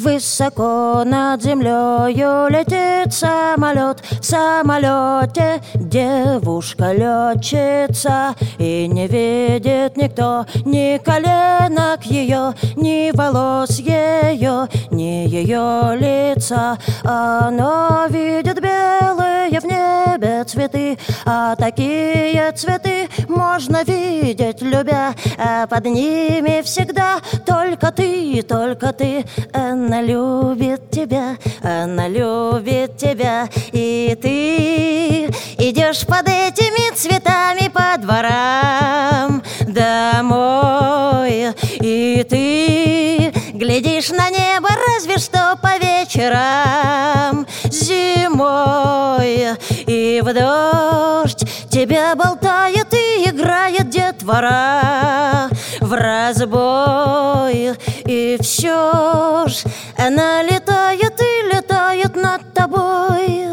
Высоко над землею летит самолет. В самолете девушка-летчица, и не видит никто ни коленок ее, ни волос ее, ни ее лица. Она видит белые в небе цветы, а такие цветы можно видеть, любя, а под ними всегда только ты, только ты. Она любит тебя, она любит тебя, и ты идешь под этими цветами по дворам домой, и ты глядишь на небо разве что по вечерам зимой, и в дождь тебя болтает и играет детвора в разбой, и все ж она летает и летает над тобой,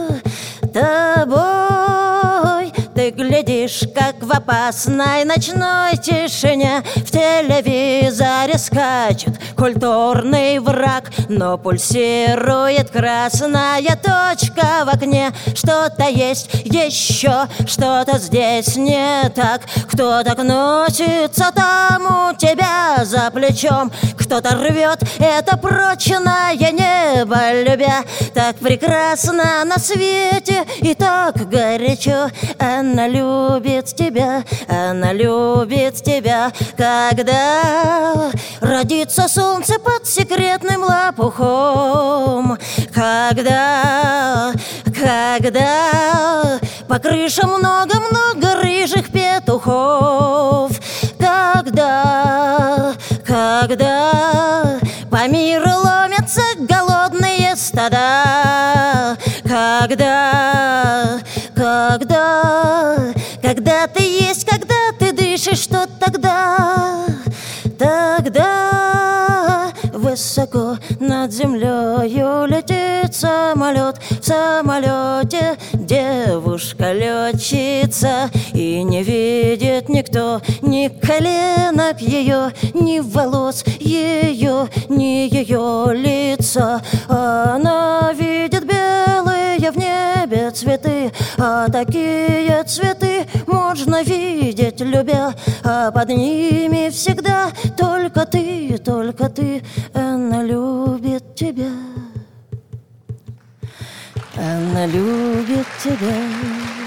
тобой. Ты глядишь, как в опасной ночной тишине в телевизоре скачет культурный враг, но пульсирует красная точка в окне. Что-то есть еще, что-то здесь не так. Кто так носится там у тебя за плечом, кто-то рвет это прочное небо, любя. Так прекрасно на свете и так горячо. Она любит тебя, она любит тебя. Когда родится солнце под секретным лопухом, когда по крышам много-много рыжих петухов, когда по миру ломятся голодные стада, когда ты есть, когда ты дышишь, что тогда высоко над землею летит самолет. В самолете девушка-летчица, и не видит никто ни коленок ее, ни волос ее, ни ее лица. Она видит белые в небе цветы, а такие цветы можно видеть, любя, а под ними всегда только ты, только ты. Она любит тебя, она любит тебя.